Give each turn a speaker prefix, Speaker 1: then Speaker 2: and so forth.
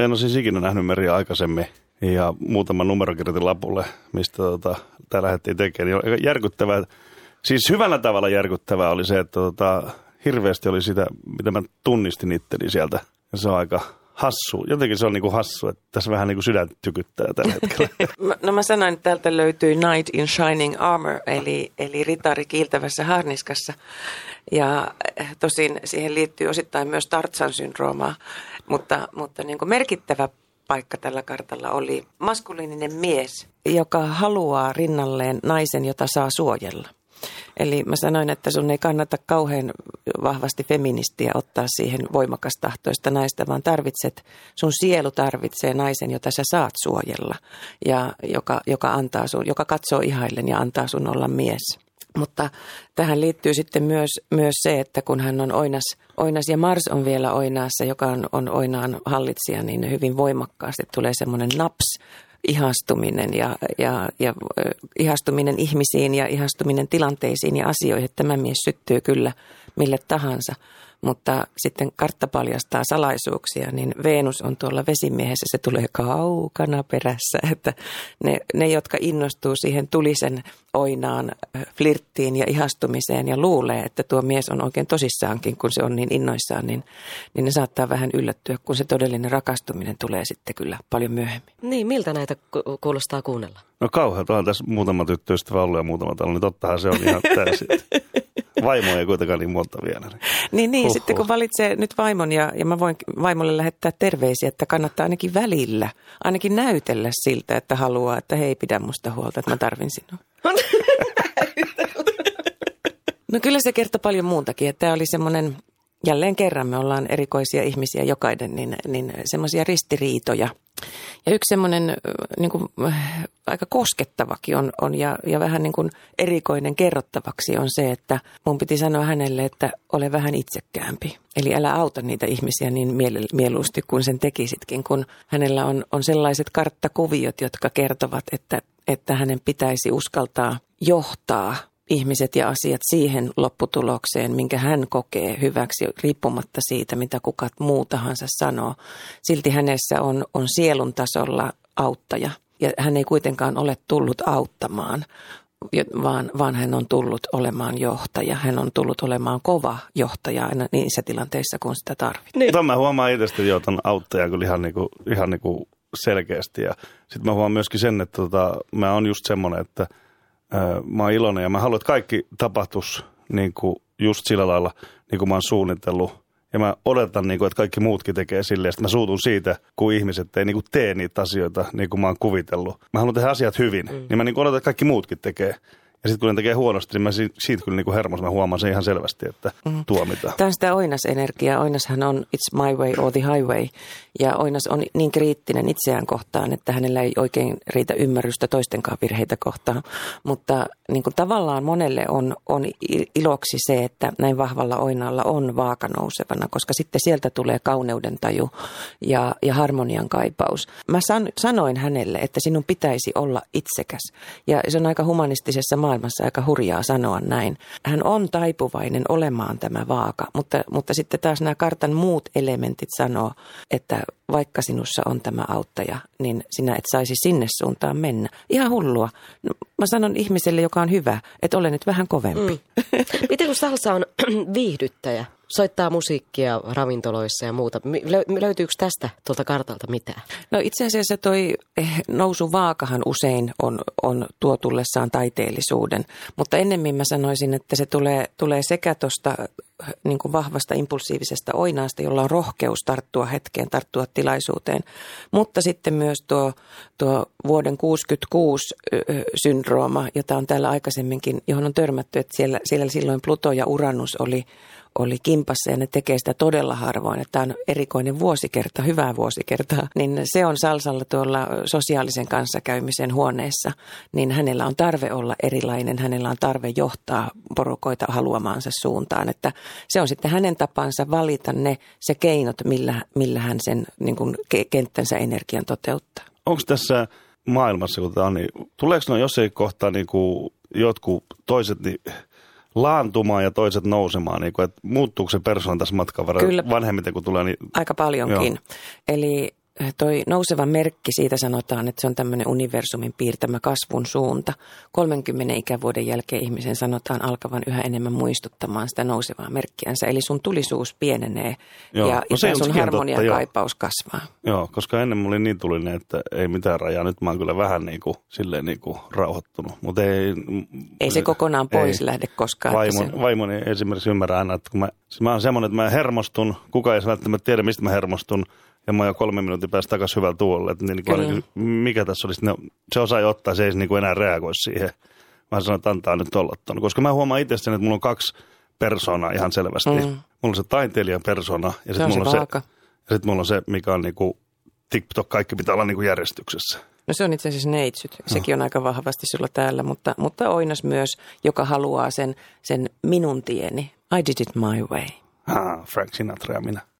Speaker 1: en ole siis ikinä nähnyt Meriä aikaisemmin ja muutaman numero kirjoitin lapulle, mistä tämä lähdettiin tekemään. Niin järkyttävää, siis hyvällä tavalla järkyttävää oli se, että hirveästi oli sitä, mitä mä tunnistin itteni sieltä. Ja se on aika hassu. Jotenkin se on niinku hassu, että tässä vähän niinku sydän tykyttää tällä hetkellä.
Speaker 2: No mä sanoin, että täältä löytyy Knight in Shining Armor, eli ritari kiiltävässä harniskassa. Ja tosin siihen liittyy osittain myös Tarzan-syndroomaa, mutta niin kuin merkittävä paikka tällä kartalla oli maskuliininen mies, joka haluaa rinnalleen naisen, jota saa suojella. Eli mä sanoin, että sun ei kannata kauhean vahvasti feministiä ottaa siihen voimakastahtoista naista, vaan sun sielu tarvitsee naisen, jota sä saat suojella ja joka katsoo ihaillen ja antaa sun olla mies. Mutta tähän liittyy sitten myös se, että kun hän on oinas ja Mars on vielä oinaassa, joka on oinaan hallitsija, niin hyvin voimakkaasti tulee semmoinen naps, ihastuminen ja ihastuminen ihmisiin ja ihastuminen tilanteisiin ja asioihin. Että tämä mies syttyy kyllä mille tahansa, mutta sitten kartta paljastaa salaisuuksia, niin Venus on tuolla vesimiehessä, se tulee kaukana perässä. Että ne jotka innostuu siihen tulisen oinaan, flirttiin ja ihastumiseen ja luulee, että tuo mies on oikein tosissaankin, kun se on niin innoissaan, niin ne saattaa vähän yllättyä, kun se todellinen rakastuminen tulee sitten kyllä paljon myöhemmin.
Speaker 3: Niin, miltä näitä kuulostaa kuunnella?
Speaker 1: No kauhealta, on tässä muutama tyttöystävä ollut ja muutama tällä, niin tottahan se on ihan täysin. Vaimo ei kuitenkaan niin monta vielä.
Speaker 2: Niin sitten kun valitsee nyt vaimon ja mä voin vaimolle lähettää terveisiä, että kannattaa ainakin välillä, ainakin näytellä siltä, että haluaa, että hei, pidä musta huolta, että mä tarvin sinua. No kyllä se kertoo paljon muutakin, että tämä oli semmoinen, jälleen kerran me ollaan erikoisia ihmisiä jokainen, niin semmoisia ristiriitoja. Ja yksi semmoinen niin kuin, aika koskettavakin on ja vähän niin kuin erikoinen kerrottavaksi on se, että mun piti sanoa hänelle, että ole vähän itsekkäämpi. Eli älä auta niitä ihmisiä niin mieluusti kuin sen tekisitkin, kun hänellä on sellaiset karttakuviot, jotka kertovat, että hänen pitäisi uskaltaa johtaa ihmiset ja asiat siihen lopputulokseen, minkä hän kokee hyväksi, riippumatta siitä, mitä kuka muu tahansa sanoo. Silti hänessä on sielun tasolla auttaja, ja hän ei kuitenkaan ole tullut auttamaan, vaan hän on tullut olemaan johtaja. Hän on tullut olemaan kova johtaja aina niissä tilanteissa, kun sitä tarvitaan.
Speaker 1: Niin. Mä huomaan itse, että otan auttajan kyllä ihan niin kuin selkeästi. Ja sitten mä huomaan myöskin sen, että mä oon just semmoinen, että mä oon iloinen ja mä haluan, että kaikki tapahtuisi niin kuin just sillä lailla, niin kuin mä oon suunnitellut. Ja mä odotan, niin kuin, että kaikki muutkin tekee silleen, että mä suutun siitä, kun ihmiset ei niin kuin tee niitä asioita niin kuin mä oon kuvitellut. Mä haluan tehdä asiat hyvin, niin mä niin kuin odotan, että kaikki muutkin tekee. Ja sitten kun ne tekee huonosti, niin mä siitä kyllä niin hermos, mä huomaan sen ihan selvästi, että tuomitaan.
Speaker 2: Tämä on sitä oinas-energiaa. Oinashan on it's my way or the highway. Ja oinas on niin kriittinen itseään kohtaan, että hänellä ei oikein riitä ymmärrystä toistenkaan virheitä kohtaan. Mutta niin kuin tavallaan monelle on iloksi se, että näin vahvalla oinaalla on vaaka nousevana, koska sitten sieltä tulee kauneuden taju ja harmonian kaipaus. Mä sanoin hänelle, että sinun pitäisi olla itsekäs. Ja se on aika humanistisessa maailmassa aika hurjaa sanoa näin. Hän on taipuvainen olemaan tämä vaaka, mutta sitten taas nämä kartan muut elementit sanoo, että vaikka sinussa on tämä auttaja, niin sinä et saisi sinne suuntaan mennä. Ihan hullua. No, mä sanon ihmiselle, joka on hyvä, että ole nyt vähän kovempi.
Speaker 3: Miten kun salsa on viihdyttäjä? Soittaa musiikkia ravintoloissa ja muuta. Löytyykö tästä tuolta kartalta mitään?
Speaker 2: No itse asiassa toi nousuvaakahan usein on tuo tullessaan taiteellisuuden, mutta ennemmin mä sanoisin, että se tulee sekä tuosta niin kuin vahvasta impulsiivisesta oinaasta, jolla on rohkeus tarttua hetkeen, tarttua tilaisuuteen, mutta sitten myös tuo vuoden 66 syndrooma, jota on täällä aikaisemminkin, johon on törmätty, että siellä silloin Pluto ja Uranus oli kimpassa ja ne tekee sitä todella harvoin, että tämä on erikoinen vuosikerta, hyvää vuosikertaa, niin se on salsalla tuolla sosiaalisen kanssakäymisen huoneessa, niin hänellä on tarve olla erilainen, hänellä on tarve johtaa porukoita haluamaansa suuntaan, että se on sitten hänen tapansa valita se keinot, millä hän sen niin kuin kenttänsä energian toteuttaa.
Speaker 1: Onko tässä maailmassa, kun tämä on, niin tuleeko ne jossain kohtaa niin kuin jotkut toiset niin laantumaan ja toiset nousemaan, niin muuttuuko se persoona tässä matkan varrella vanhemmiten, kun tulee? Niin
Speaker 2: aika paljonkin. Joo. toi nouseva merkki, siitä sanotaan, että se on tämmöinen universumin piirtämä kasvun suunta. 30 ikävuoden jälkeen ihmisen sanotaan alkavan yhä enemmän muistuttamaan sitä nousevaa merkkiänsä. Eli sun tulisuus pienenee ja sun harmoniakaipaus kasvaa.
Speaker 1: Joo, koska ennen mulla oli niin tulinen, että ei mitään rajaa. Nyt mä oon kyllä vähän silleen rauhoittunut. Mutta
Speaker 2: ei se kokonaan pois lähde koskaan.
Speaker 1: Vaimoni esimerkiksi ymmärrää aina, että kun mä oon semmoinen, että mä hermostun. Kukaan ei välttämättä tiedä, mistä mä hermostun. Ja mä oon jo 3 minuutin päästä takaisin hyvällä tuolle. Mikä tässä olisi? Se osaa jo ottaa, se ei enää reagoi siihen. Mä sanon, että antaa nyt olla ton. Koska mä huomaan itse sen, että mulla on 2 persoonaa ihan selvästi. Mulla on se taiteilijan persona ja sitten mulla on se, mikä on TikTok, kaikki pitää olla järjestyksessä.
Speaker 2: No se on itse asiassa neitsyt. Sekin on aika vahvasti sulla täällä, mutta Oinas myös, joka haluaa sen minun tieni. I did it my way.
Speaker 1: Frank Sinatra ja minä.